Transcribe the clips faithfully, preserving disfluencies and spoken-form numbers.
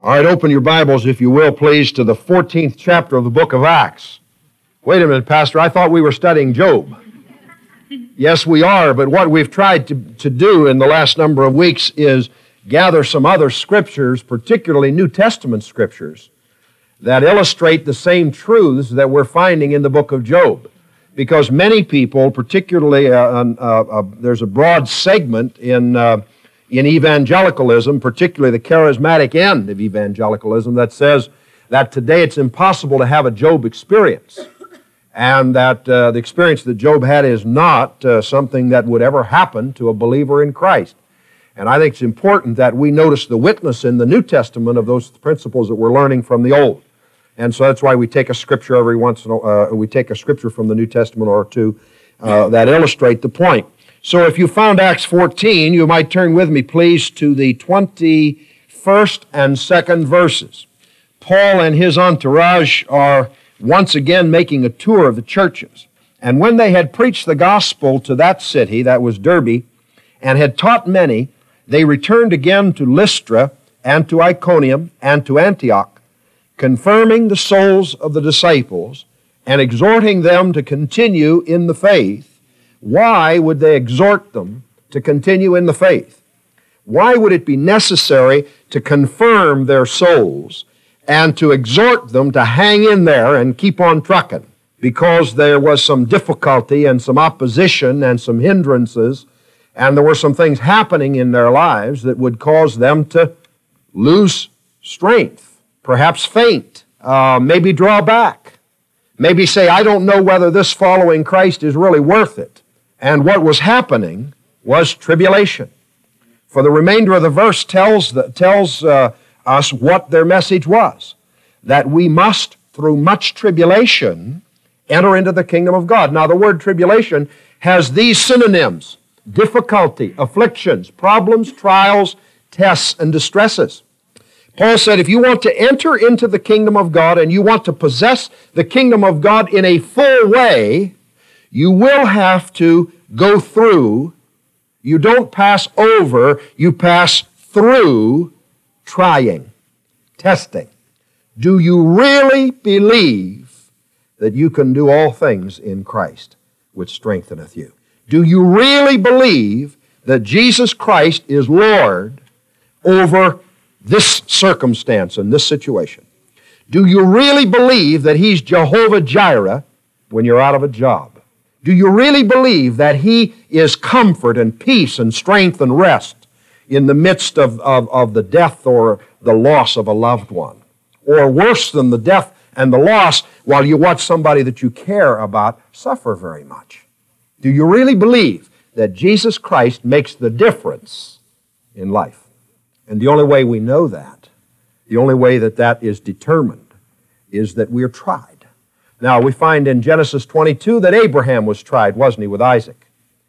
All right, open your Bibles, if you will, please, to the fourteenth chapter of the book of Acts. Wait a minute, Pastor, I thought we were studying Job. Yes, we are, but what we've tried to, to do in the last number of weeks is gather some other scriptures, particularly New Testament scriptures, that illustrate the same truths that we're finding in the book of Job. Because many people, particularly, uh, uh, uh, there's a broad segment in... Uh, in evangelicalism, particularly the charismatic end of evangelicalism, that says that today it's impossible to have a Job experience, and that uh, the experience that Job had is not uh, something that would ever happen to a believer in Christ. And I think it's important that we notice the witness in the New Testament of those principles that we're learning from the Old. And so that's why we take a scripture every once in a uh, we take a scripture from the New Testament or two uh, that illustrate the point. So if you found Acts fourteen, you might turn with me, please, to the twenty-first and second verses. Paul and his entourage are once again making a tour of the churches. And when they had preached the gospel to that city, that was Derbe, and had taught many, they returned again to Lystra and to Iconium and to Antioch, confirming the souls of the disciples and exhorting them to continue in the faith. Why would they exhort them to continue in the faith? Why would it be necessary to confirm their souls and to exhort them to hang in there and keep on trucking? Because there was some difficulty and some opposition and some hindrances, and there were some things happening in their lives that would cause them to lose strength, perhaps faint, uh, maybe draw back, maybe say, I don't know whether this following Christ is really worth it. And what was happening was tribulation. For the remainder of the verse tells, the, tells uh, us what their message was, that we must, through much tribulation, enter into the kingdom of God. Now, the word tribulation has these synonyms: difficulty, afflictions, problems, trials, tests, and distresses. Paul said, if you want to enter into the kingdom of God and you want to possess the kingdom of God in a full way, you will have to go through. You don't pass over, you pass through trying, testing. Do you really believe that you can do all things in Christ, which strengtheneth you? Do you really believe that Jesus Christ is Lord over this circumstance and this situation? Do you really believe that He's Jehovah Jireh when you're out of a job? Do you really believe that He is comfort and peace and strength and rest in the midst of, of, of the death or the loss of a loved one? Or worse than the death and the loss, while you watch somebody that you care about suffer very much? Do you really believe that Jesus Christ makes the difference in life? And the only way we know that, the only way that that is determined, is that we're tried. Now, we find in Genesis twenty-two that Abraham was tried, wasn't he, with Isaac?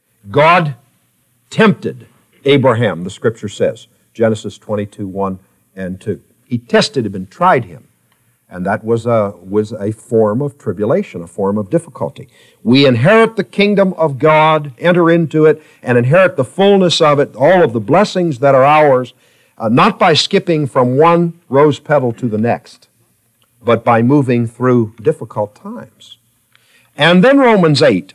God tempted Abraham, the Scripture says, Genesis twenty-two, one and two. He tested him and tried him, and that was a, was a form of tribulation, a form of difficulty. We inherit the kingdom of God, enter into it, and inherit the fullness of it, all of the blessings that are ours, uh, not by skipping from one rose petal to the next, but by moving through difficult times. And then Romans eight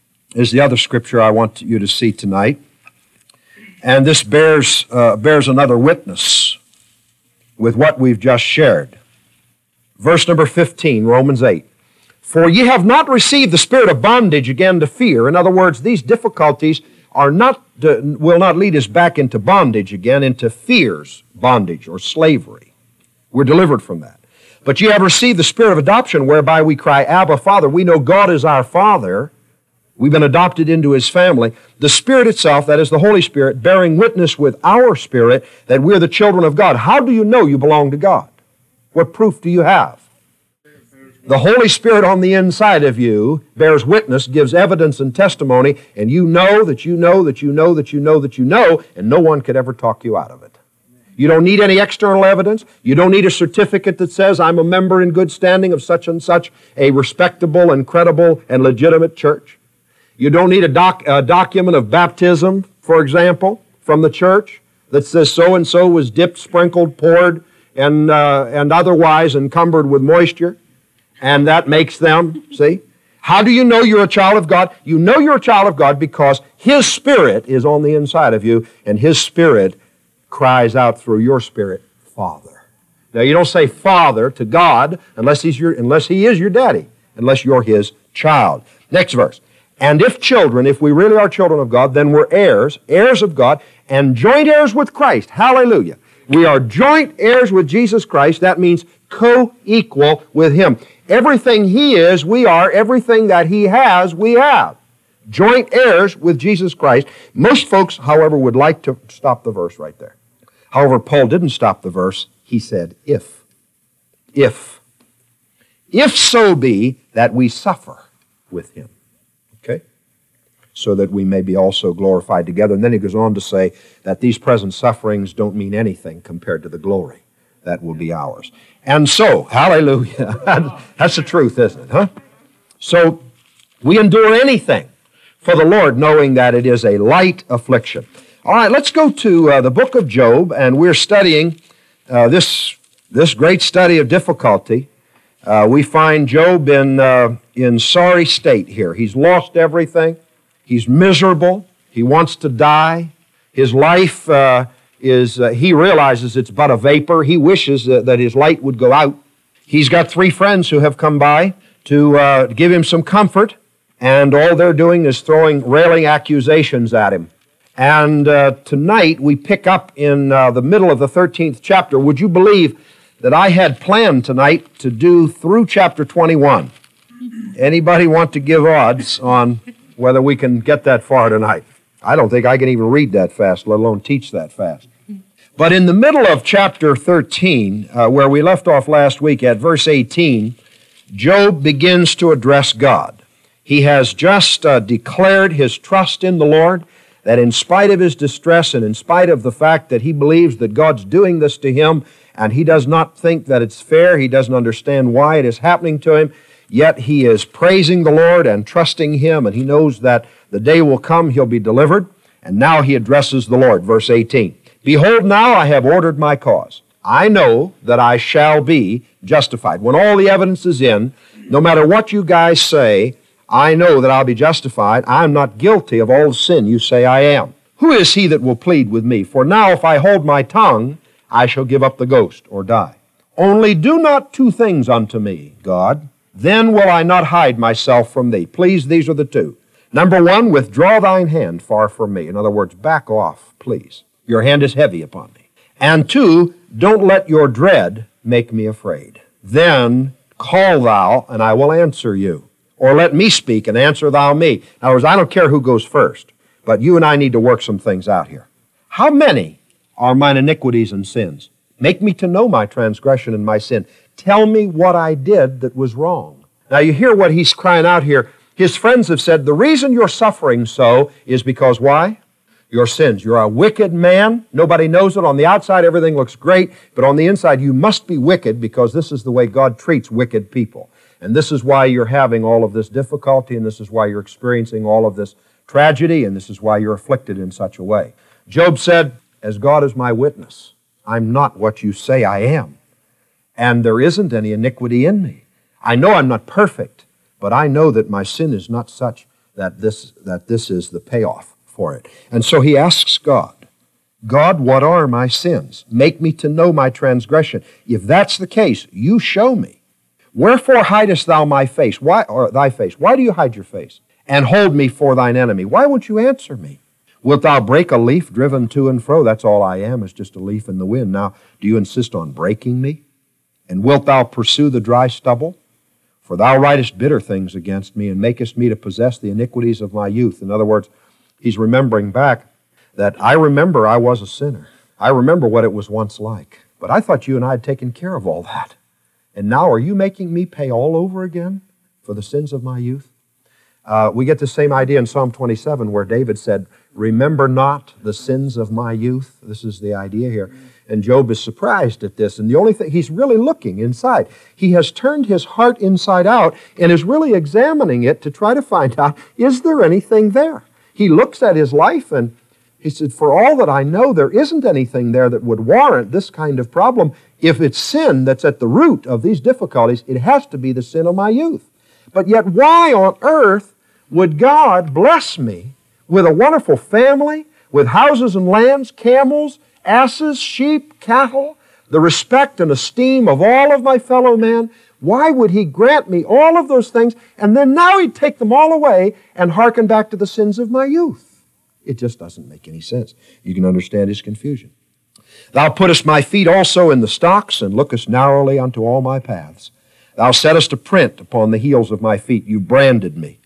is the other scripture I want you to see tonight. And this bears, uh, bears another witness with what we've just shared. Verse number fifteen, Romans eight. For ye have not received the spirit of bondage again to fear. In other words, these difficulties are not, uh, will not lead us back into bondage again, into fear's bondage or slavery. We're delivered from that. But ye have received the spirit of adoption, whereby we cry, Abba, Father. We know God is our Father. We've been adopted into His family. The Spirit itself, that is the Holy Spirit, bearing witness with our spirit that we're the children of God. How do you know you belong to God? What proof do you have? The Holy Spirit on the inside of you bears witness, gives evidence and testimony, and you know that you know that you know that you know that you know, and no one could ever talk you out of it. You don't need any external evidence. You don't need a certificate that says, I'm a member in good standing of such and such a respectable and credible and legitimate church. You don't need a, doc, a document of baptism, for example, from the church that says so-and-so was dipped, sprinkled, poured and, uh, and otherwise encumbered with moisture, and that makes them, see? How do you know you're a child of God? You know you're a child of God because His Spirit is on the inside of you, and His Spirit cries out through your spirit, Father. Now, you don't say Father to God unless He's your, unless He is your daddy, unless you're His child. Next verse. And if children, if we really are children of God, then we're heirs, heirs of God, and joint heirs with Christ. Hallelujah. We are joint heirs with Jesus Christ. That means co-equal with Him. Everything He is, we are. Everything that He has, we have. Joint heirs with Jesus Christ. Most folks, however, would like to stop the verse right there. However, Paul didn't stop the verse. He said, if. If. If so be that we suffer with Him. Okay? So that we may be also glorified together. And then he goes on to say that these present sufferings don't mean anything compared to the glory that will be ours. And so, hallelujah, that's the truth, isn't it, huh? So, we endure anything for the Lord, knowing that it is a light affliction. All right, let's go to uh, the book of Job, and we're studying uh, this, this great study of difficulty. Uh, we find Job in, uh, in sorry state here. He's lost everything. He's miserable. He wants to die. His life uh, is, uh, he realizes it's but a vapor. He wishes uh, that his light would go out. He's got three friends who have come by to uh, give him some comfort, and all they're doing is throwing railing accusations at him. And uh, tonight we pick up in uh, the middle of the thirteenth chapter. Would you believe that I had planned tonight to do through chapter twenty-one? Anybody want to give odds on whether we can get that far tonight? I don't think I can even read that fast, let alone teach that fast. But in the middle of chapter thirteen, uh, where we left off last week at verse eighteen, Job begins to address God. He has just uh, declared his trust in the Lord, that in spite of his distress and in spite of the fact that he believes that God's doing this to him, and he does not think that it's fair, he doesn't understand why it is happening to him, yet he is praising the Lord and trusting Him, and he knows that the day will come he'll be delivered. And now he addresses the Lord, verse eighteen. Behold, now I have ordered my cause. I know that I shall be justified. When all the evidence is in, no matter what you guys say, I know that I'll be justified. I'm not guilty of all the sin you say I am. Who is he that will plead with me? For now if I hold my tongue, I shall give up the ghost or die. Only do not two things unto me, God. Then will I not hide myself from thee. Please, these are the two. Number one, withdraw thine hand far from me. In other words, back off, please. Your hand is heavy upon me. And two, don't let your dread make me afraid. Then call thou, and I will answer you. Or let me speak, and answer thou me. In other words, I don't care who goes first, but you and I need to work some things out here. How many are mine iniquities and sins? Make me to know my transgression and my sin. Tell me what I did that was wrong. Now you hear what he's crying out here. His friends have said, the reason you're suffering so is because why? Your sins. You're a wicked man. Nobody knows it. On the outside, everything looks great, but on the inside, you must be wicked because this is the way God treats wicked people. And this is why you're having all of this difficulty, and this is why you're experiencing all of this tragedy, and this is why you're afflicted in such a way. Job said, as God is my witness, I'm not what you say I am. And there isn't any iniquity in me. I know I'm not perfect, but I know that my sin is not such that this, that this is the payoff for it. And so he asks God, God, what are my sins? Make me to know my transgression. If that's the case, you show me. Wherefore hidest thou my face? Why, or thy face? Why do you hide your face? And hold me for thine enemy. Why won't you answer me? Wilt thou break a leaf driven to and fro? That's all I am, is just a leaf in the wind. Now, do you insist on breaking me? And wilt thou pursue the dry stubble? For thou writest bitter things against me, and makest me to possess the iniquities of my youth. In other words, he's remembering back that I remember I was a sinner. I remember what it was once like. But I thought you and I had taken care of all that. And now are you making me pay all over again for the sins of my youth? Uh, we get the same idea in Psalm twenty-seven where David said, remember not the sins of my youth. This is the idea here. And Job is surprised at this. And the only thing, he's really looking inside. He has turned his heart inside out and is really examining it to try to find out, is there anything there? He looks at his life and he said, for all that I know, there isn't anything there that would warrant this kind of problem. if it's sin that's at the root of these difficulties, it has to be the sin of my youth. But yet, why on earth would God bless me with a wonderful family, with houses and lands, camels, asses, sheep, cattle, the respect and esteem of all of my fellow men? Why would He grant me all of those things, and then now He'd take them all away and hearken back to the sins of my youth? It just doesn't make any sense. You can understand His confusion. Thou puttest my feet also in the stocks, and lookest narrowly unto all my paths. Thou settest a print upon the heels of my feet. You branded me.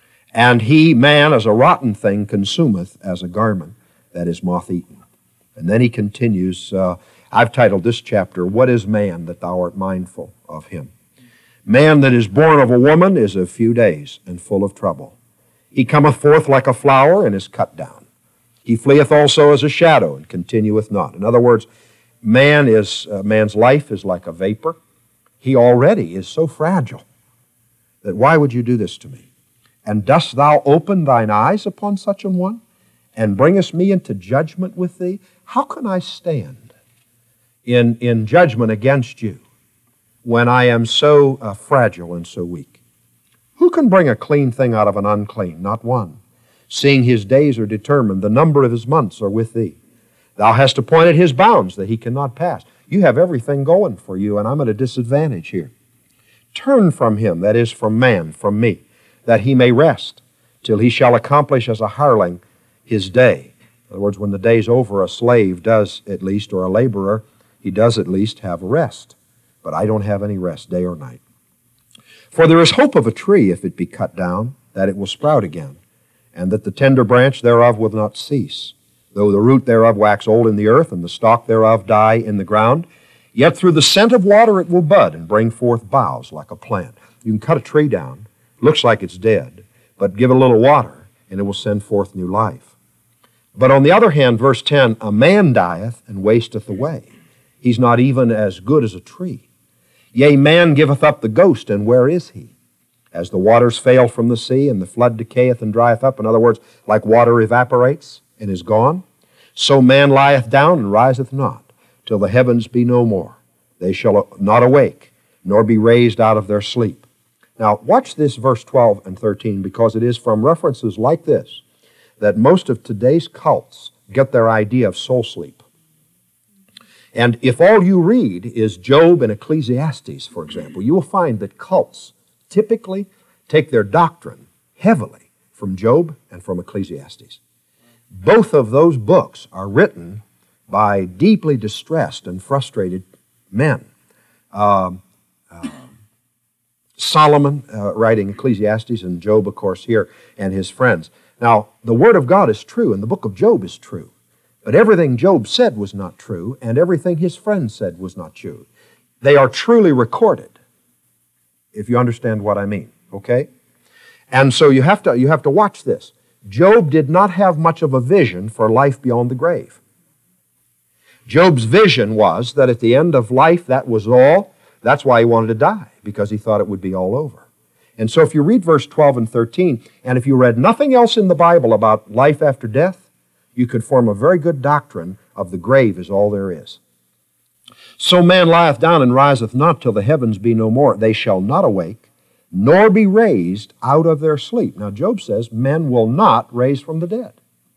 And he, man, as a rotten thing, consumeth as a garment that is moth-eaten. And then he continues, uh, I've titled this chapter, What is Man that thou art mindful of him? Man that is born of a woman is of few days and full of trouble. He cometh forth like a flower and is cut down. He fleeth also as a shadow and continueth not. In other words, man is uh, man's life is like a vapor. He already is so fragile that why would you do this to me? And dost thou open thine eyes upon such an one, and bringest me into judgment with thee? How can I stand in, in judgment against you when I am so uh, fragile and so weak? Who can bring a clean thing out of an unclean? Not one. Seeing his days are determined, the number of his months are with thee. Thou hast appointed his bounds that he cannot pass. You have everything going for you, and I'm at a disadvantage here. Turn from him, that is, from man, from me, that he may rest, till he shall accomplish as a hireling his day. In other words, when the day's over, a slave does at least, or a laborer, he does at least have a rest. But I don't have any rest, day or night. For there is hope of a tree, if it be cut down, that it will sprout again, and that the tender branch thereof will not cease. Though the root thereof wax old in the earth, and the stalk thereof die in the ground, yet through the scent of water it will bud, and bring forth boughs like a plant. You can cut a tree down, looks like it's dead, but give it a little water, and it will send forth new life. But on the other hand, verse ten, a man dieth and wasteth away. He's not even as good as a tree. Yea, man giveth up the ghost, and where is he? As the waters fail from the sea, and the flood decayeth and drieth up, in other words, like water evaporates and is gone, so man lieth down and riseth not, till the heavens be no more. They shall not awake, nor be raised out of their sleep. Now, watch this verse twelve and thirteen, because it is from references like this that most of today's cults get their idea of soul sleep. And if all you read is Job and Ecclesiastes, for example, you will find that cults typically take their doctrine heavily from Job and from Ecclesiastes. Both of those books are written by deeply distressed and frustrated men. Uh, uh, Solomon uh, writing Ecclesiastes, and Job, of course, here, and his friends. Now, the Word of God is true, and the book of Job is true. But everything Job said was not true, and everything his friends said was not true. They are truly recorded, if you understand what I mean, okay? And so you have to, you have to watch this. Job did not have much of a vision for life beyond the grave. Job's vision was that at the end of life, that was all. That's why he wanted to die, because he thought it would be all over. And so if you read verse twelve and thirteen, and if you read nothing else in the Bible about life after death, you could form a very good doctrine of the grave is all there is. So man lieth down and riseth not till the heavens be no more. They shall not awake, nor be raised out of their sleep. Now Job says, men will not raise from the dead.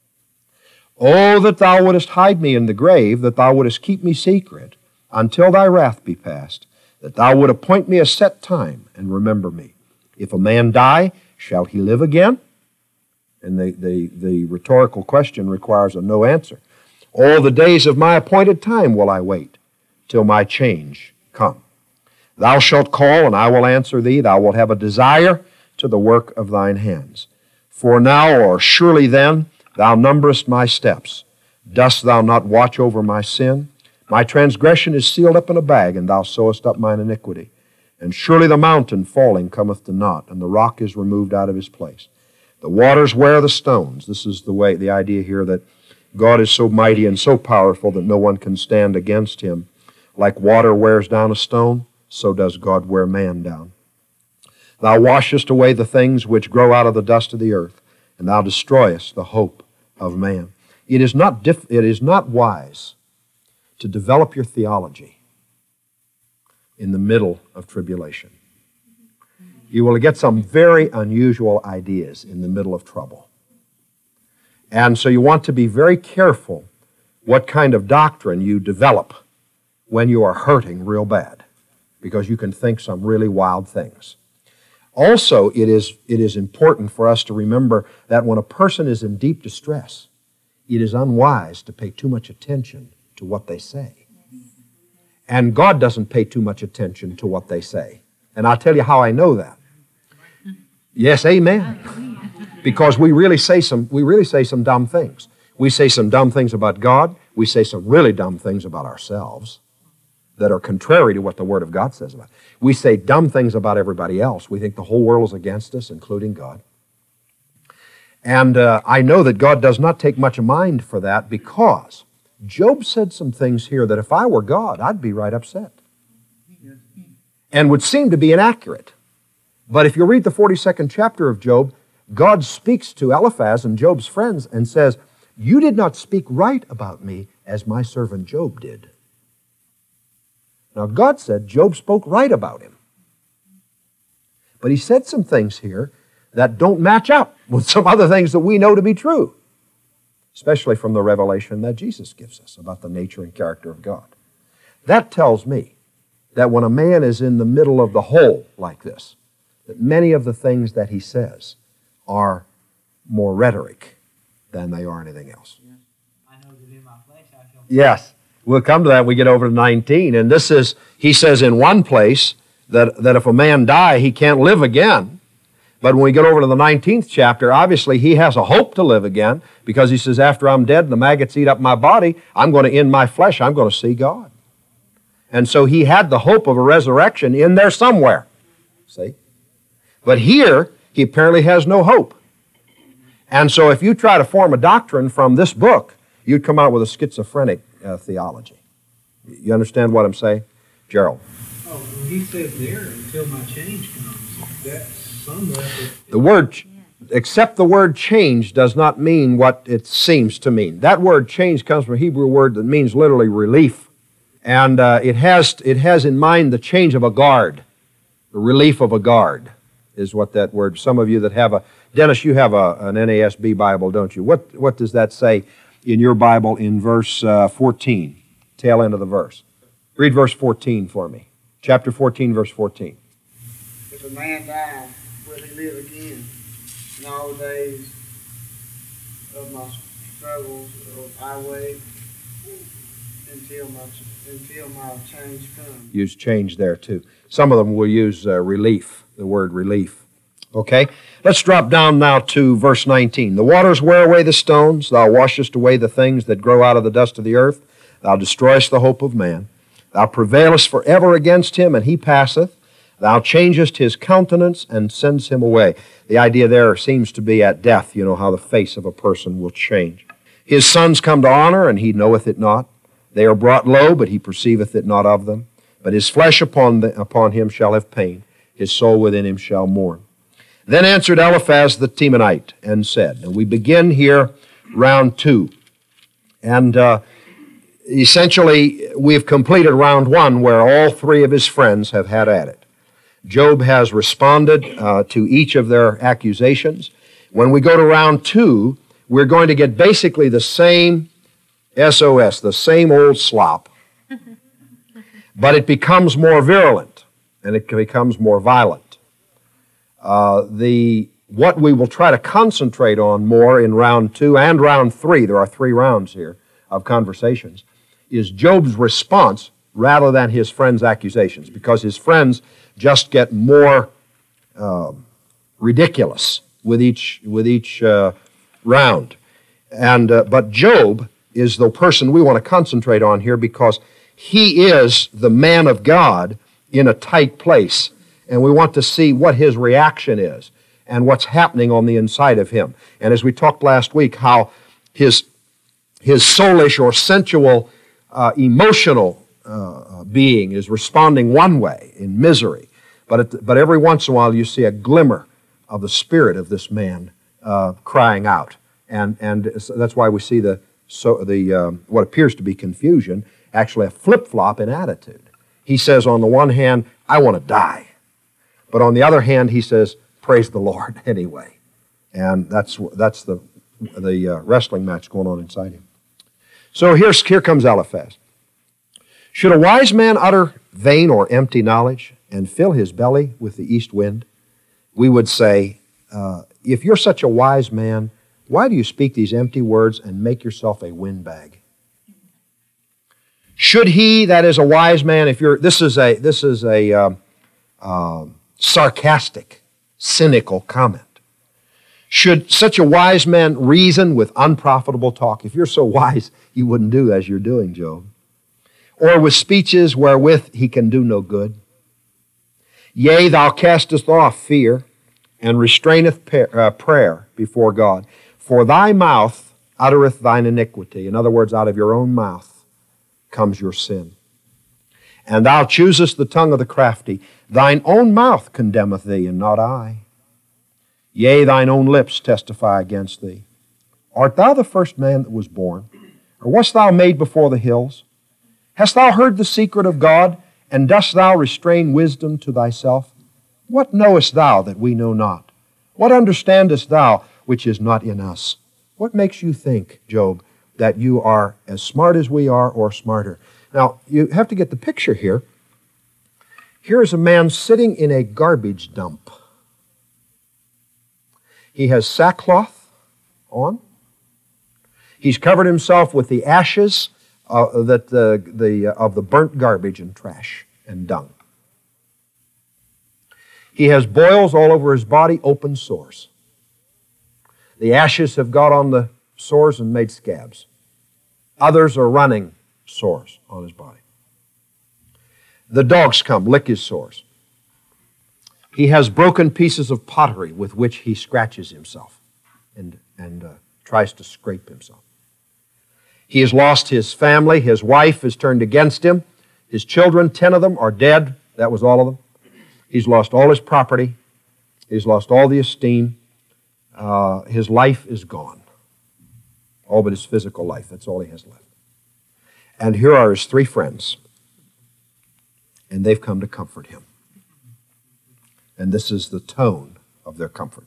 Oh, that thou wouldest hide me in the grave, that thou wouldest keep me secret, until thy wrath be past, that thou would appoint me a set time, and remember me. If a man die, shall he live again? And the, the, the rhetorical question requires a no answer. All the days of my appointed time will I wait, till my change come. Thou shalt call, and I will answer thee. Thou wilt have a desire to the work of thine hands. For now, or surely then, thou numberest my steps. Dost thou not watch over my sin? My transgression is sealed up in a bag, and thou sewest up mine iniquity. And surely the mountain falling cometh to naught, and the rock is removed out of his place. The waters wear the stones. This is the way, the idea here that God is so mighty and so powerful that no one can stand against him. Like water wears down a stone, so does God wear man down. Thou washest away the things which grow out of the dust of the earth, and thou destroyest the hope of man. It is not, dif- it is not wise to develop your theology in the middle of tribulation. You will get some very unusual ideas in the middle of trouble. And so you want to be very careful what kind of doctrine you develop when you are hurting real bad, because you can think some really wild things. Also, it is, it is important for us to remember that when a person is in deep distress, it is unwise to pay too much attention to what they say. And God doesn't pay too much attention to what they say. And I'll tell you how I know that. Yes, amen. Because we really say some, we really say some dumb things. We say some dumb things about God. We say some really dumb things about ourselves that are contrary to what the Word of God says about it. We say dumb things about everybody else. We think the whole world is against us, including God. And uh, I know that God does not take much mind for that, because Job said some things here that if I were God, I'd be right upset. And would seem to be inaccurate. But if you read the forty-second chapter of Job, God speaks to Eliphaz and Job's friends and says, "You did not speak right about me as my servant Job did." Now, God said Job spoke right about him. But he said some things here that don't match up with some other things that we know to be true, especially from the revelation that Jesus gives us about the nature and character of God. That tells me that when a man is in the middle of the hole like this, that many of the things that he says are more rhetoric than they are anything else. I know that in my flesh I shall... Yes. We'll come to that when we get over to nineteen. And this is, he says in one place that, that if a man die, he can't live again. But when we get over to the nineteenth chapter, obviously he has a hope to live again, because he says, after I'm dead and the maggots eat up my body, I'm going to, in my flesh, I'm going to see God. And so he had the hope of a resurrection in there somewhere. See? But here, he apparently has no hope. And so if you try to form a doctrine from this book, you'd come out with a schizophrenic uh, theology. You understand what I'm saying? Gerald. Oh, well, he said there, until my change comes. That's somewhat... The word, except the word change does not mean what it seems to mean. That word change comes from a Hebrew word that means literally relief. And uh, it has, it has in mind the change of a guard. The relief of a guard is what that word... Some of you that have a... Dennis, you have a, an N A S B Bible, don't you? What, what does that say in your Bible in verse uh, fourteen, tail end of the verse? Read verse fourteen for me. Chapter fourteen, verse fourteen. If a man die, will he live again? In all the days of my struggles, I wait until my, until my change comes. Use change there too. Some of them will use uh, relief, the word relief. Okay, let's drop down now to verse nineteen. The waters wear away the stones. Thou washest away the things that grow out of the dust of the earth. Thou destroyest the hope of man. Thou prevailest forever against him, and he passeth. Thou changest his countenance and sends him away. The idea there seems to be at death, you know, how the face of a person will change. His sons come to honor, and he knoweth it not. They are brought low, but he perceiveth it not of them. But his flesh upon, the, upon him shall have pain. His soul within him shall mourn. Then answered Eliphaz the Temanite and said, and we begin here round two. And uh, essentially, we've completed round one where all three of his friends have had at it. Job has responded uh, to each of their accusations. When we go to round two, we're going to get basically the same S O S, the same old slop, but it becomes more virulent and it becomes more violent. Uh, the what we will try to concentrate on more in round two and round three, there are three rounds here of conversations, is Job's response rather than his friends' accusations, because his friends just get more uh, ridiculous with each with each uh, round. And uh, but Job is the person we want to concentrate on here, because he is the man of God in a tight place. And we want to see what his reaction is and what's happening on the inside of him. And as we talked last week, how his, his soulish or sensual, uh, emotional uh, being is responding one way in misery. But, it, but every once in a while you see a glimmer of the spirit of this man uh, crying out. And, and that's why we see the, so, the um, what appears to be confusion, actually a flip-flop in attitude. He says, on the one hand, I want to die. But on the other hand, he says, praise the Lord anyway. And that's that's the, the uh, wrestling match going on inside him. So here's, here comes Eliphaz. Should a wise man utter vain or empty knowledge and fill his belly with the east wind? We would say, uh, if you're such a wise man, why do you speak these empty words and make yourself a windbag? Should he, that is a wise man, if you're, this is a, this is a um, uh, sarcastic, cynical comment. Should such a wise man reason with unprofitable talk? If you're so wise, you wouldn't do as you're doing, Job. Or with speeches wherewith he can do no good. Yea, thou castest off fear, and restraineth uh, prayer before God. For thy mouth uttereth thine iniquity. In other words, out of your own mouth comes your sin. And thou choosest the tongue of the crafty. Thine own mouth condemneth thee, and not I. Yea, thine own lips testify against thee. Art thou the first man that was born? Or wast thou made before the hills? Hast thou heard the secret of God, and dost thou restrain wisdom to thyself? What knowest thou that we know not? What understandest thou which is not in us? What makes you think, Job, that you are as smart as we are or smarter? Now, you have to get the picture here. Here is a man sitting in a garbage dump. He has sackcloth on. He's covered himself with the ashes uh, that the, the, uh, of the burnt garbage and trash and dung. He has boils all over his body, open sores. The ashes have got on the sores and made scabs. Others are running sores on his body. The dogs come, lick his sores. He has broken pieces of pottery with which he scratches himself and, and uh, tries to scrape himself. He has lost his family. His wife has turned against him. His children, ten of them, are dead. That was all of them. He's lost all his property. He's lost all the esteem. Uh, his life is gone. All but his physical life. That's all he has left. And here are his three friends. And they've come to comfort him. And this is the tone of their comfort.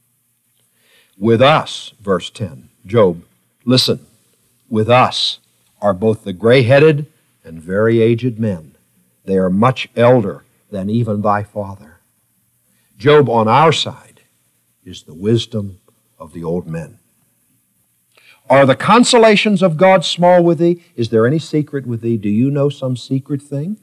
With us, verse ten, Job, listen, with us are both the gray-headed and very aged men. They are much elder than even thy father. Job, on our side, is the wisdom of the old men. Are the consolations of God small with thee? Is there any secret with thee? Do you know some secret thing?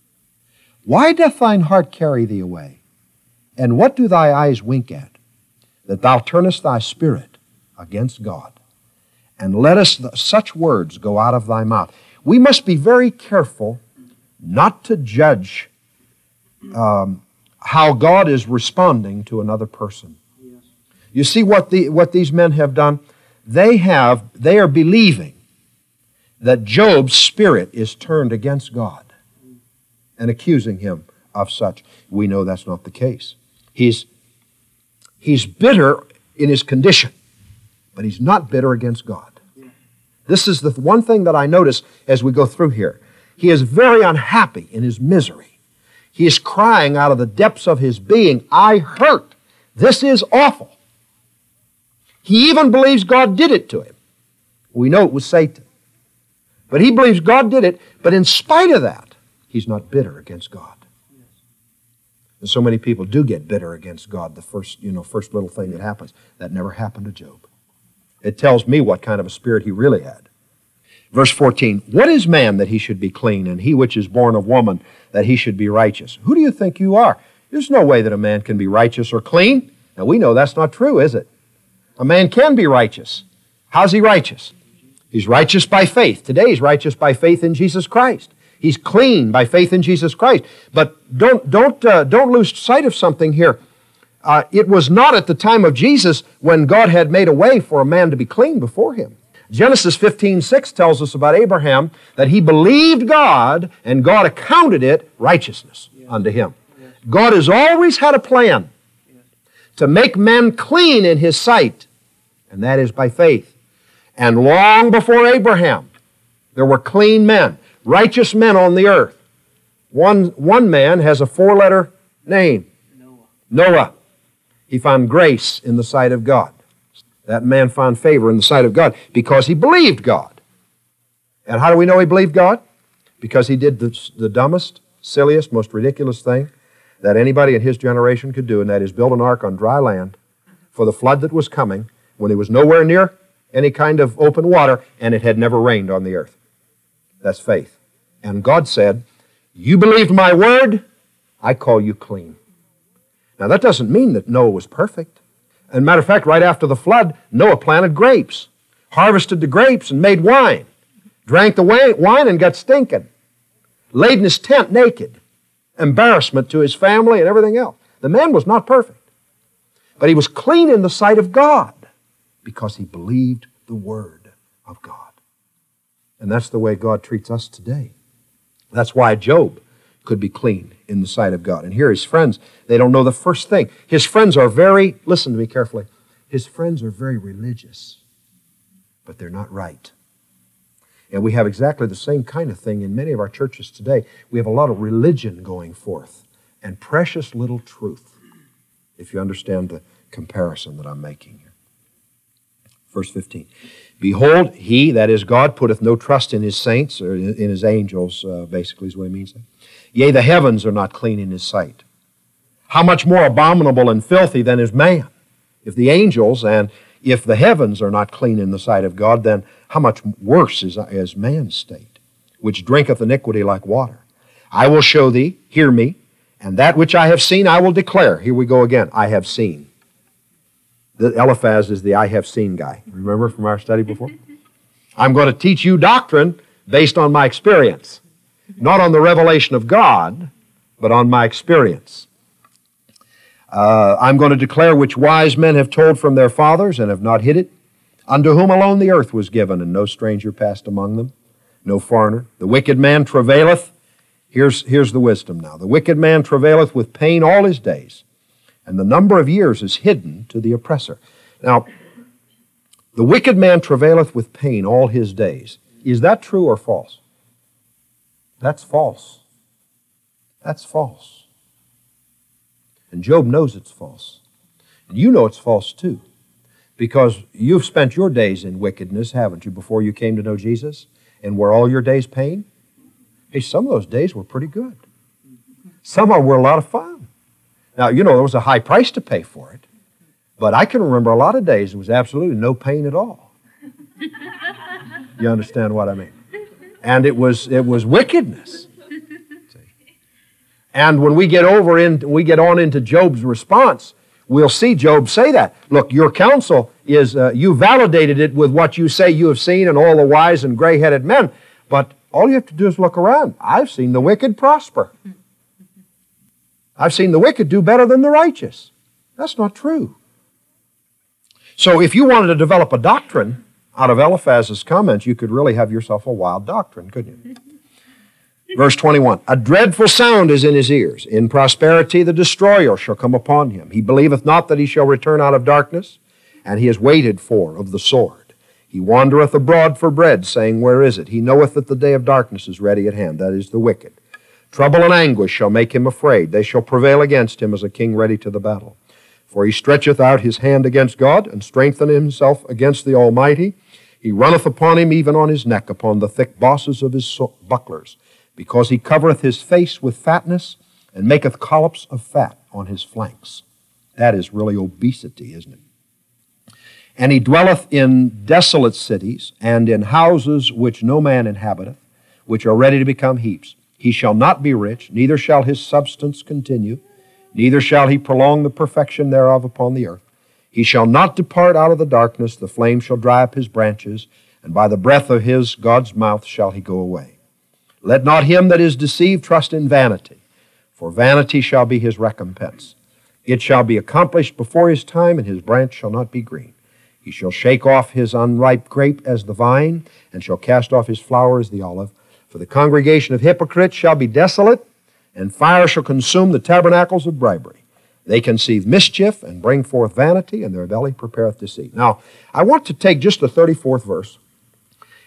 Why doth thine heart carry thee away? And what do thy eyes wink at? That thou turnest thy spirit against God. And lettest such words go out of thy mouth. We must be very careful not to judge um, how God is responding to another person. Yes. You see what the what these men have done? They have they are believing that Job's spirit is turned against God and accusing him of such. We know that's not the case. He's he's bitter in his condition, but he's not bitter against God. This is the one thing that I notice as we go through here. He is very unhappy in his misery. He is crying out of the depths of his being, I hurt. This is awful. He even believes God did it to him. We know it was Satan. But he believes God did it, but in spite of that, he's not bitter against God. And so many people do get bitter against God the first, you know, first little thing that happens. That never happened to Job. It tells me what kind of a spirit he really had. Verse fourteen, what is man that he should be clean, and he which is born of woman that he should be righteous? Who do you think you are? There's no way that a man can be righteous or clean. Now we know that's not true, is it? A man can be righteous. How's he righteous? He's righteous by faith. Today he's righteous by faith in Jesus Christ. He's clean by faith in Jesus Christ. But don't, don't, uh, don't lose sight of something here. Uh, it was not at the time of Jesus when God had made a way for a man to be clean before him. Genesis fifteen six tells us about Abraham that he believed God and God accounted it righteousness yes. unto him. Yes. God has always had a plan yes. to make men clean in His sight, and that is by faith. And long before Abraham, there were clean men, righteous men on the earth. One, one man has a four-letter name. Noah. Noah. He found grace in the sight of God. That man found favor in the sight of God because he believed God. And how do we know he believed God? Because he did the, the dumbest, silliest, most ridiculous thing that anybody in his generation could do, and that is build an ark on dry land for the flood that was coming when it was nowhere near any kind of open water, and it had never rained on the earth. That's faith. And God said, you believed my word, I call you clean. Now that doesn't mean that Noah was perfect. As a matter of fact, right after the flood, Noah planted grapes, harvested the grapes and made wine, drank the wine and got stinking, laid in his tent naked, embarrassment to his family and everything else. The man was not perfect, but he was clean in the sight of God because he believed the word of God. And that's the way God treats us today. That's why Job could be clean in the sight of God. And here his friends, they don't know the first thing. His friends are very, listen to me carefully, his friends are very religious, but they're not right. And we have exactly the same kind of thing in many of our churches today. We have a lot of religion going forth and precious little truth, if you understand the comparison that I'm making here. Verse fifteen. Behold, he, that is God, putteth no trust in his saints, or in his angels, uh, basically is what he means. Yea, the heavens are not clean in his sight. How much more abominable and filthy than is man? If the angels and if the heavens are not clean in the sight of God, then how much worse is, is man's state, which drinketh iniquity like water. I will show thee, hear me, and that which I have seen I will declare. Here we go again, I have seen. The Eliphaz is the I have seen guy. Remember from our study before? I'm going to teach you doctrine based on my experience. Not on the revelation of God, but on my experience. Uh, I'm going to declare which wise men have told from their fathers and have not hid it, unto whom alone the earth was given, and no stranger passed among them, no foreigner. The wicked man travaileth. Here's, here's the wisdom now. The wicked man travaileth with pain all his days, and the number of years is hidden to the oppressor. Now, the wicked man travaileth with pain all his days. Is that true or false? That's false. That's false. And Job knows it's false. And you know it's false too, because you've spent your days in wickedness, haven't you, before you came to know Jesus? And were all your days pain? Hey, some of those days were pretty good. Some of them were a lot of fun. Now, you know, there was a high price to pay for it, but I can remember a lot of days there was absolutely no pain at all. You understand what I mean? And it was it was wickedness. And when we get over in, we get on into Job's response, we'll see Job say that. Look, your counsel is, uh, you validated it with what you say you have seen and all the wise and gray-headed men, but all you have to do is look around. I've seen the wicked prosper. I've seen the wicked do better than the righteous. That's not true. So if you wanted to develop a doctrine out of Eliphaz's comments, you could really have yourself a wild doctrine, couldn't you? Verse twenty-one, a dreadful sound is in his ears. In prosperity the destroyer shall come upon him. He believeth not that he shall return out of darkness, and he is waited for of the sword. He wandereth abroad for bread, saying, where is it? He knoweth that the day of darkness is ready at hand. That is the wicked. Trouble and anguish shall make him afraid. They shall prevail against him as a king ready to the battle. For he stretcheth out his hand against God, and strengtheneth himself against the Almighty. He runneth upon him, even on his neck, upon the thick bosses of his bucklers. Because he covereth his face with fatness, and maketh collops of fat on his flanks. That is really obesity, isn't it? And he dwelleth in desolate cities, and in houses which no man inhabiteth, which are ready to become heaps. He shall not be rich, neither shall his substance continue, neither shall he prolong the perfection thereof upon the earth. He shall not depart out of the darkness, the flame shall dry up his branches, and by the breath of his, God's mouth, shall he go away. Let not him that is deceived trust in vanity, for vanity shall be his recompense. It shall be accomplished before his time, and his branch shall not be green. He shall shake off his unripe grape as the vine, and shall cast off his flower as the olive. For the congregation of hypocrites shall be desolate, and fire shall consume the tabernacles of bribery. They conceive mischief, and bring forth vanity, and their belly prepareth deceit. Now, I want to take just the thirty-fourth verse,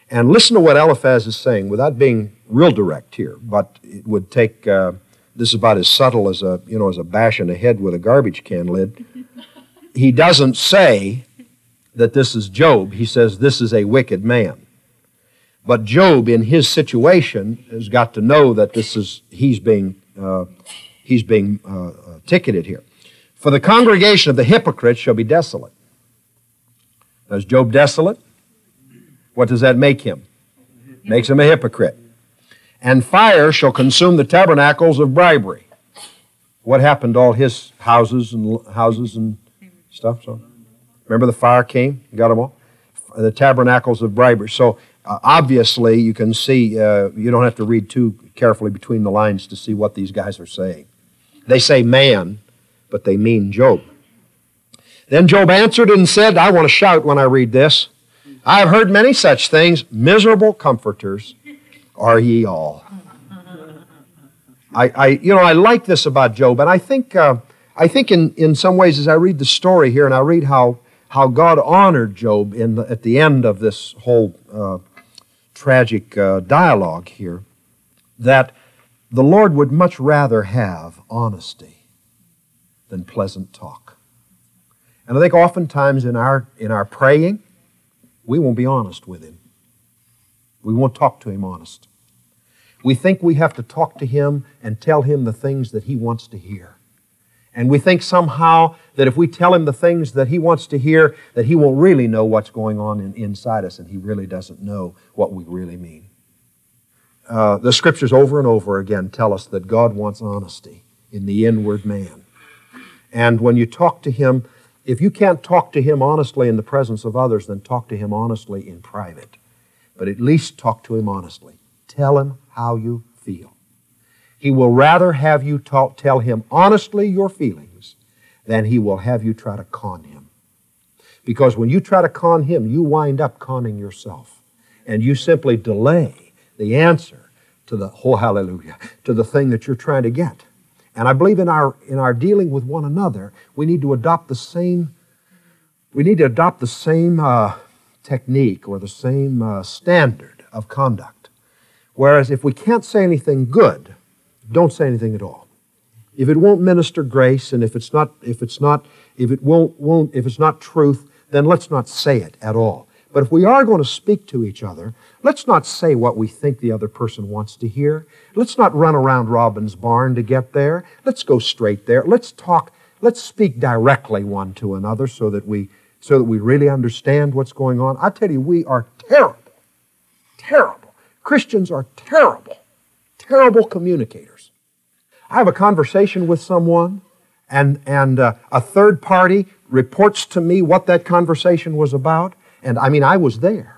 And listen to what Eliphaz is saying, without being real direct here, but it would take, uh, this is about as subtle as a, you know, as a bash in the head with a garbage can lid. He doesn't say that this is Job. He says this is a wicked man. But Job, in his situation, has got to know that this is, he's being, uh, he's being uh, uh, ticketed here. For the congregation of the hypocrites shall be desolate. Now, is Job desolate? What does that make him? Makes him a hypocrite. And fire shall consume the tabernacles of bribery. What happened to all his houses and houses and stuff? So, remember the fire came and got them all? The tabernacles of bribery. So, uh, obviously, you can see, uh, you don't have to read too carefully between the lines to see what these guys are saying. They say man, but they mean Job. Then Job answered and said, I want to shout when I read this. I have heard many such things. Miserable comforters are ye all. I, I you know, I like this about Job, and I think, uh, I think in, in some ways as I read the story here and I read how, how God honored Job in the, at the end of this whole uh, tragic uh, dialogue here, that the Lord would much rather have honesty than pleasant talk. And I think oftentimes in our, in our praying, we won't be honest with Him. We won't talk to Him honest. We think we have to talk to Him and tell Him the things that He wants to hear. And we think somehow that if we tell Him the things that He wants to hear, that He won't really know what's going on in, inside us, and He really doesn't know what we really mean. Uh, the Scriptures over and over again tell us that God wants honesty in the inward man. And when you talk to Him, if you can't talk to Him honestly in the presence of others, then talk to Him honestly in private. But at least talk to Him honestly. Tell Him how you feel. He will rather have you talk, tell Him honestly your feelings than He will have you try to con Him. Because when you try to con Him, you wind up conning yourself. And you simply delay the answer to the, oh hallelujah, to the thing that you're trying to get. And I believe in our, in our dealing with one another, we need to adopt the same, we need to adopt the same uh, technique or the same uh, standard of conduct. Whereas if we can't say anything good, don't say anything at all. If it won't minister grace, and if it's not, if it's not, if it won't, won't, if it's not truth, then let's not say it at all. But if we are going to speak to each other, let's not say what we think the other person wants to hear. Let's not run around Robin's barn to get there. Let's go straight there. Let's talk, let's speak directly one to another so that we, so that we really understand what's going on. I tell you, we are terrible, terrible. Christians are terrible, terrible communicators. I have a conversation with someone, and, and uh, a third party reports to me what that conversation was about. And I mean, I was there.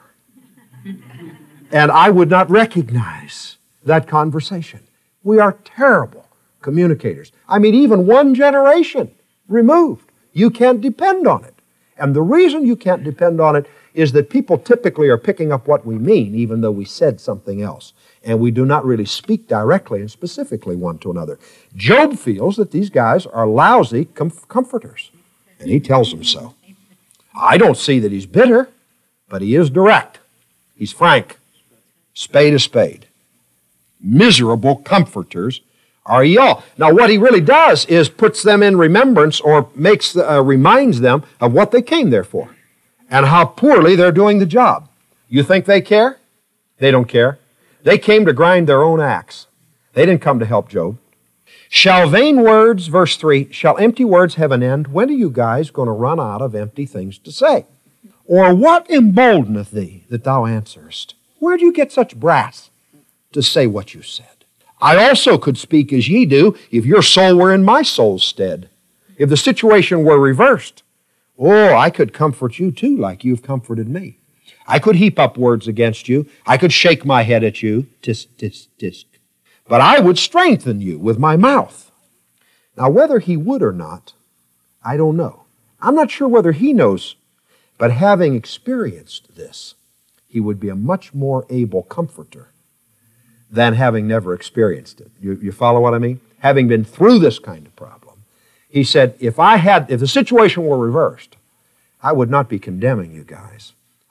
And I would not recognize that conversation. We are terrible communicators. I mean, even one generation removed. You can't depend on it. And the reason you can't depend on it is that people typically are picking up what we mean, even though we said something else. And we do not really speak directly and specifically one to another. Job feels that these guys are lousy com- comforters. And he tells them so. I don't see that he's bitter, but he is direct. He's frank. Spade a spade. Miserable comforters are ye all. Now, what he really does is puts them in remembrance or makes uh, reminds them of what they came there for and how poorly they're doing the job. You think they care? They don't care. They came to grind their own axe. They didn't come to help Job. Shall vain words, verse three, shall empty words have an end? When are you guys going to run out of empty things to say? Or what emboldeneth thee that thou answerest? Where do you get such brass to say what you said? I also could speak as ye do if your soul were in my soul's stead. If the situation were reversed, oh, I could comfort you too like you've comforted me. I could heap up words against you. I could shake my head at you. Tisk, tisk, tisk. But I would strengthen you with my mouth. Now, whether he would or not, I don't know. I'm not sure whether he knows, but having experienced this, he would be a much more able comforter than having never experienced it. You, you follow what I mean? Having been through this kind of problem, he said, if I had, if the situation were reversed, I would not be condemning you guys.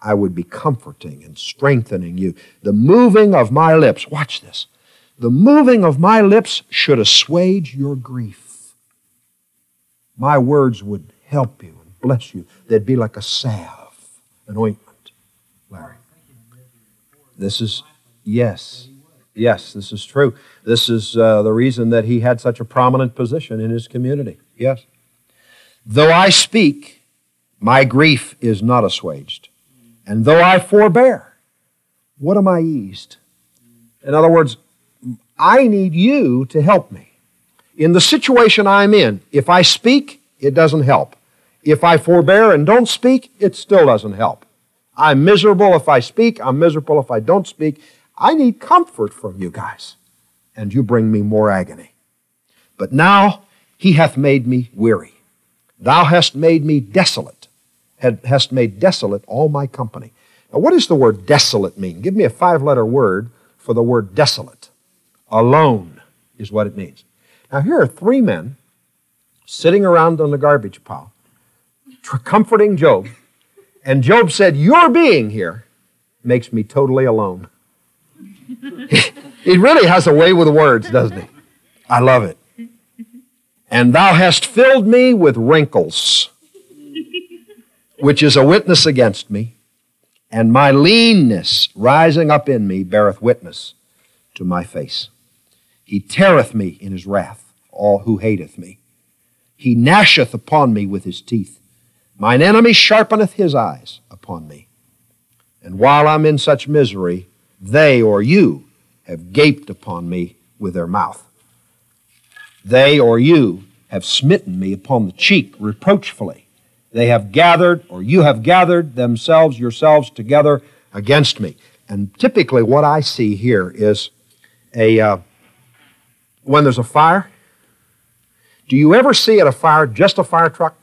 I would be comforting and strengthening you. The moving of my lips, watch this, the moving of my lips should assuage your grief. My words would help you and bless you. They'd be like a salve, an ointment. Larry. This is, yes, yes, this is true. This is uh, the reason that he had such a prominent position in his community. Yes. Though I speak, my grief is not assuaged. And though I forbear, what am I eased? In other words, I need you to help me. In the situation I'm in, if I speak, it doesn't help. If I forbear and don't speak, it still doesn't help. I'm miserable if I speak. I'm miserable if I don't speak. I need comfort from you guys, and you bring me more agony. But now he hath made me weary. Thou hast made me desolate, hast made desolate all my company. Now, what does the word desolate mean? Give me a five-letter word for the word desolate. Alone is what it means. Now, here are three men sitting around on the garbage pile, comforting Job, and Job said, your being here makes me totally alone. He really has a way with words, doesn't he? I love it. And thou hast filled me with wrinkles, which is a witness against me, and my leanness rising up in me beareth witness to my face. He teareth me in his wrath, all who hateth me. He gnasheth upon me with his teeth. Mine enemy sharpeneth his eyes upon me. And while I'm in such misery, they or you have gaped upon me with their mouth. They or you have smitten me upon the cheek reproachfully. They have gathered, or you have gathered themselves, yourselves together against me. And typically what I see here is a, uh, when there's a fire, do you ever see at a fire just a fire truck?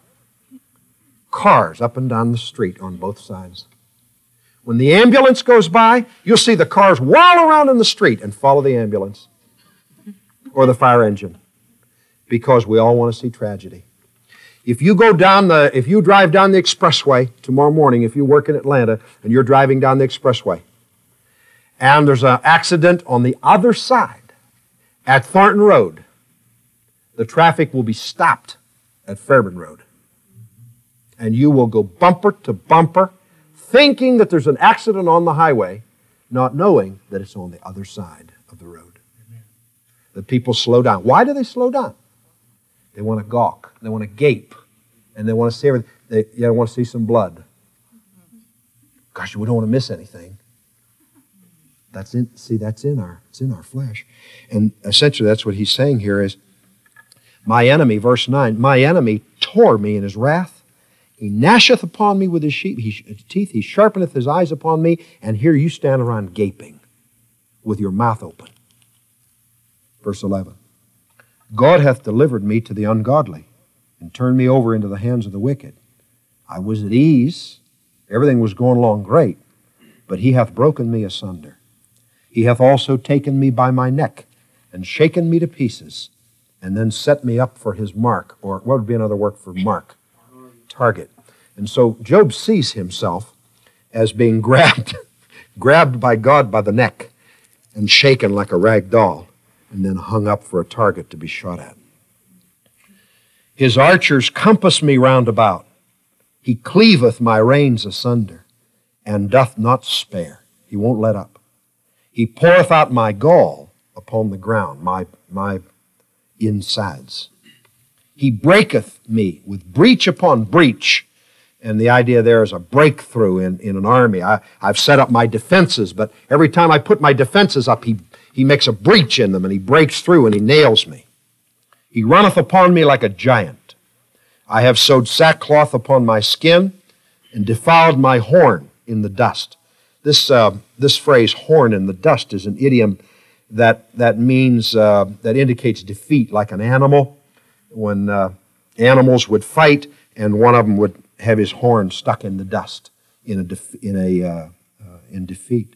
Cars up and down the street on both sides. When the ambulance goes by, you'll see the cars whirl around in the street and follow the ambulance or the fire engine, because we all want to see tragedy. If you go down the, if you drive down the expressway tomorrow morning, if you work in Atlanta and you're driving down the expressway, and there's an accident on the other side at Thornton Road, the traffic will be stopped at Fairburn Road. And you will go bumper to bumper, thinking that there's an accident on the highway, not knowing that it's on the other side of the road. Amen. The people slow down. Why do they slow down? They want to gawk. They want to gape. And they want to see everything. They you know, want to see some blood. Gosh, we don't want to miss anything. That's in, see, that's in our, it's in our flesh. And essentially that's what he's saying here is, my enemy, verse nine, my enemy tore me in his wrath. He gnasheth upon me with his teeth. He sharpeneth his eyes upon me. And here you stand around gaping with your mouth open. Verse eleven. God hath delivered me to the ungodly and turned me over into the hands of the wicked. I was at ease. Everything was going along great. But he hath broken me asunder. He hath also taken me by my neck and shaken me to pieces, and then set me up for his mark, or what would be another word for mark? Target. And so Job sees himself as being grabbed, grabbed by God by the neck and shaken like a rag doll, and then hung up for a target to be shot at. His archers compass me round about. He cleaveth my reins asunder, and doth not spare. He won't let up. He poureth out my gall upon the ground, my, my insides. He breaketh me with breach upon breach. And the idea there is a breakthrough in, in an army. I, I've set up my defenses, but every time I put my defenses up, he, he makes a breach in them, and he breaks through, and he nails me. He runneth upon me like a giant. I have sewed sackcloth upon my skin, and defiled my horn in the dust. This, uh, this phrase, horn in the dust, is an idiom that, that means, uh, that indicates defeat, like an animal. When uh, animals would fight, and one of them would have his horn stuck in the dust in a def- in a uh, uh, in defeat.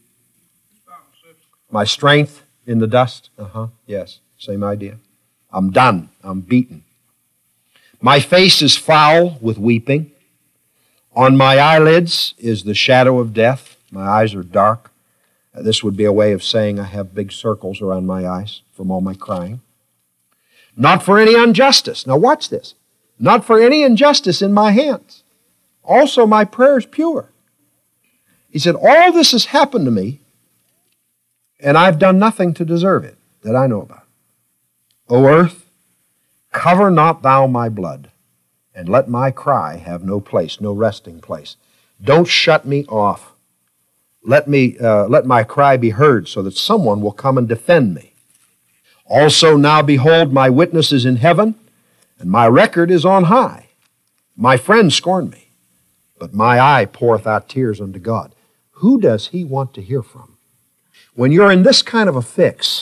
My strength in the dust. Uh huh. Yes, same idea. I'm done. I'm beaten. My face is foul with weeping. On my eyelids is the shadow of death. My eyes are dark. Uh, this would be a way of saying I have big circles around my eyes from all my crying. Not for any injustice. Now watch this. Not for any injustice in my hands. Also my prayer is pure. He said, all this has happened to me, and I've done nothing to deserve it that I know about. O earth, cover not thou my blood, and let my cry have no place, no resting place. Don't shut me off. Let me, uh, let my cry be heard so that someone will come and defend me. Also now behold, my witness is in heaven, and my record is on high. My friends scorn me, but my eye poureth out tears unto God. Who does he want to hear from? When you're in this kind of a fix,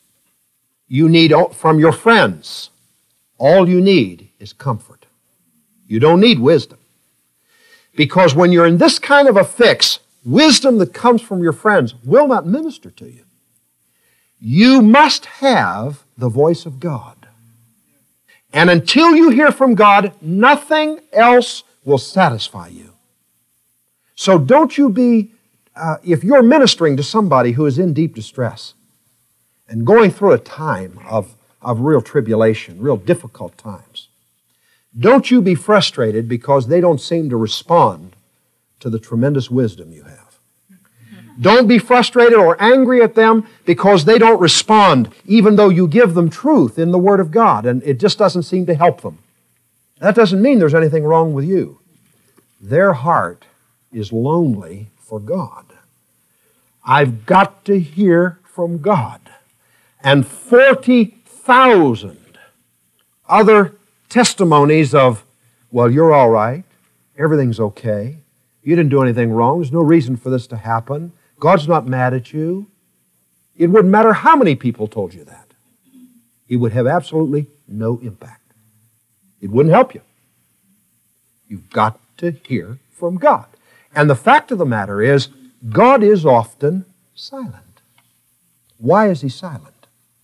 you need, from your friends, all you need is comfort. You don't need wisdom. Because when you're in this kind of a fix, wisdom that comes from your friends will not minister to you. You must have the voice of God. And until you hear from God, nothing else will satisfy you. So don't you be, uh, if you're ministering to somebody who is in deep distress and going through a time of, of real tribulation, real difficult times, don't you be frustrated because they don't seem to respond to the tremendous wisdom you have. Don't be frustrated or angry at them because they don't respond, even though you give them truth in the Word of God, and it just doesn't seem to help them. That doesn't mean there's anything wrong with you. Their heart is lonely for God. I've got to hear from God. And forty thousand other testimonies of, well, you're all right, everything's okay, you didn't do anything wrong, there's no reason for this to happen, God's not mad at you. It wouldn't matter how many people told you that. It would have absolutely no impact. It wouldn't help you. You've got to hear from God. And the fact of the matter is, God is often silent. Why is He silent?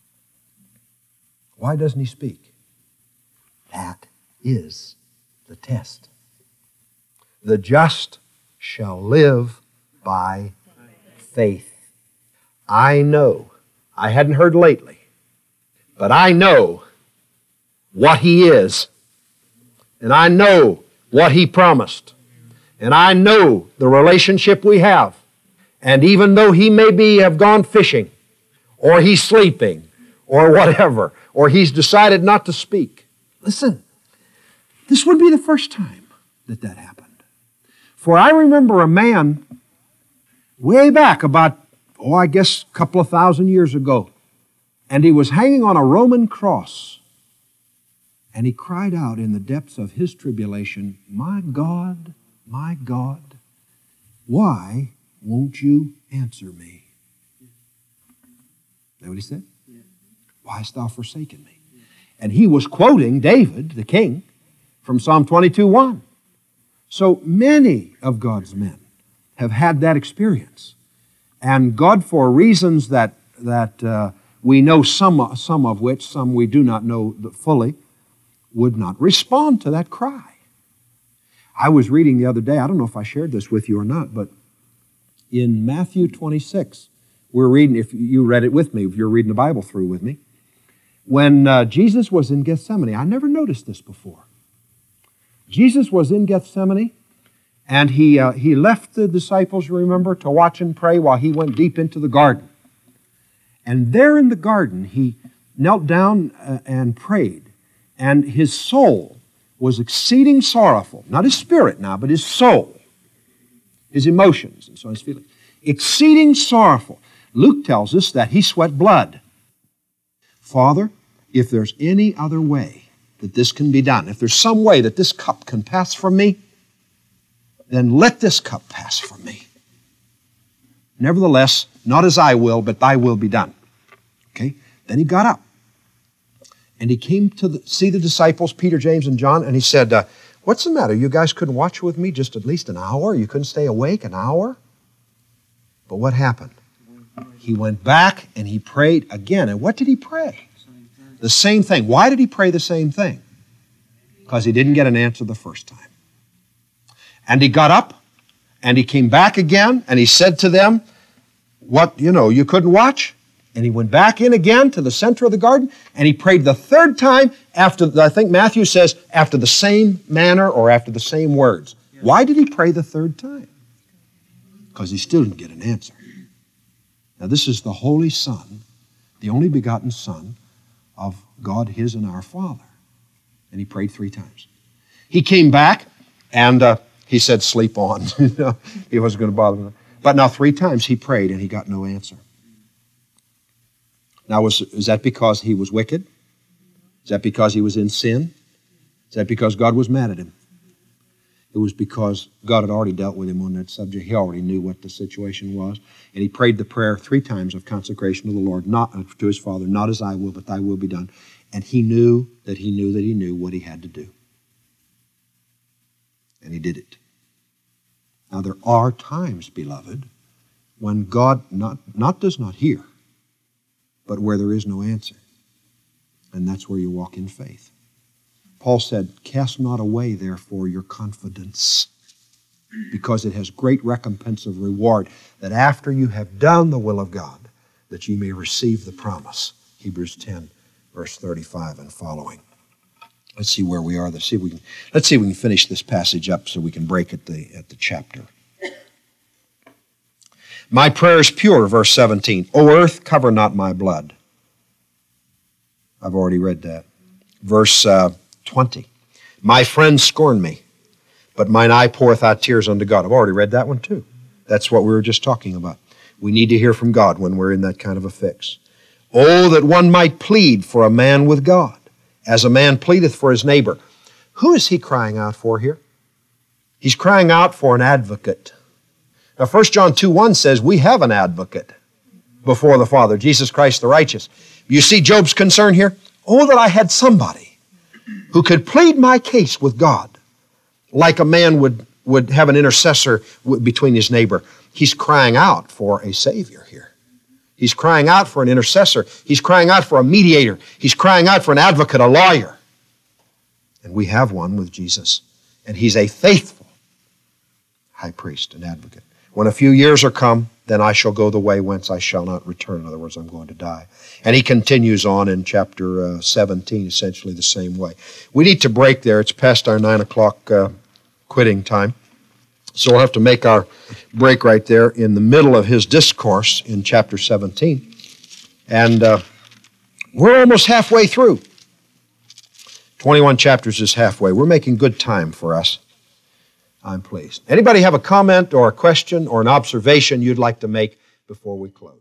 Why doesn't He speak? That is the test. The just shall live by faith. I know, I hadn't heard lately, but I know what He is, and I know what He promised, and I know the relationship we have, and even though He may be have gone fishing, or He's sleeping, or whatever, or He's decided not to speak, listen, this would be the first time that that happened. For I remember a man way back about, oh, I guess a couple of thousand years ago, and he was hanging on a Roman cross, and he cried out in the depths of his tribulation, my God, my God, why won't you answer me? Is that what he said? Yeah. Why hast thou forsaken me? Yeah. And he was quoting David, the king, from Psalm twenty-two one. So many of God's men have had that experience. And God, for reasons that, that uh, we know some, some of which, some we do not know fully, would not respond to that cry. I was reading the other day, I don't know if I shared this with you or not, but in Matthew twenty-six, we're reading, if you read it with me, if you're reading the Bible through with me, when uh, Jesus was in Gethsemane, I never noticed this before. Jesus was in Gethsemane, and he, uh, he left the disciples, you remember, to watch and pray while he went deep into the garden. And there in the garden, he knelt down uh, and prayed, and his soul was exceeding sorrowful. Not his spirit now, but his soul, his emotions, and so his feelings. Exceeding sorrowful. Luke tells us that he sweat blood. Father, if there's any other way that this can be done, if there's some way that this cup can pass from me, then let this cup pass from me. Nevertheless, not as I will, but thy will be done. Okay? Then he got up. And he came to the, see the disciples, Peter, James, and John, and he said, uh, what's the matter? You guys couldn't watch with me just at least an hour? You couldn't stay awake an hour? But what happened? He went back and he prayed again. And what did he pray? The same thing. Why did he pray the same thing? Because he didn't get an answer the first time. And he got up, and he came back again, and he said to them, what, you know, you couldn't watch? And he went back in again to the center of the garden, and he prayed the third time after, I think Matthew says, after the same manner or after the same words. Why did he pray the third time? Because he still didn't get an answer. Now this is the Holy Son, the only begotten Son of God, his and our Father. And he prayed three times. He came back, and uh, he said, sleep on. He wasn't going to bother him. But now three times he prayed, and he got no answer. Now, was, is that because he was wicked? Is that because he was in sin? Is that because God was mad at him? It was because God had already dealt with him on that subject. He already knew what the situation was. And he prayed the prayer three times of consecration to the Lord, not to his Father, not as I will, but thy will be done. And he knew that he knew that he knew what he had to do. And he did it. Now, there are times, beloved, when God not, not does not hear, but where there is no answer. And that's where you walk in faith. Paul said, cast not away, therefore, your confidence, because it has great recompense of reward, that after you have done the will of God, that ye may receive the promise. Hebrews ten, verse thirty-five and following. Let's see where we are. Let's see if we can, let's see if we can finish this passage up so we can break at the, at the chapter. My prayer is pure, verse seventeen. O earth, cover not my blood. I've already read that. Verse uh, twenty. My friends scorn me, but mine eye poureth out tears unto God. I've already read that one too. That's what we were just talking about. We need to hear from God when we're in that kind of a fix. Oh, that one might plead for a man with God, as a man pleadeth for his neighbor. Who is he crying out for here? He's crying out for an advocate. Now, First John two one says, we have an advocate before the Father, Jesus Christ the righteous. You see Job's concern here? Oh, that I had somebody who could plead my case with God like a man would, would have an intercessor between his neighbor. He's crying out for a Savior here. He's crying out for an intercessor. He's crying out for a mediator. He's crying out for an advocate, a lawyer. And we have one with Jesus. And he's a faithful high priest and advocate. When a few years are come, then I shall go the way whence I shall not return. In other words, I'm going to die. And he continues on in chapter uh, seventeen, essentially the same way. We need to break there. It's past our nine o'clock uh, quitting time. So we'll have to make our break right there in the middle of his discourse in chapter seventeen. And uh, we're almost halfway through. twenty-one chapters is halfway. We're making good time for us. I'm pleased. Anybody have a comment or a question or an observation you'd like to make before we close?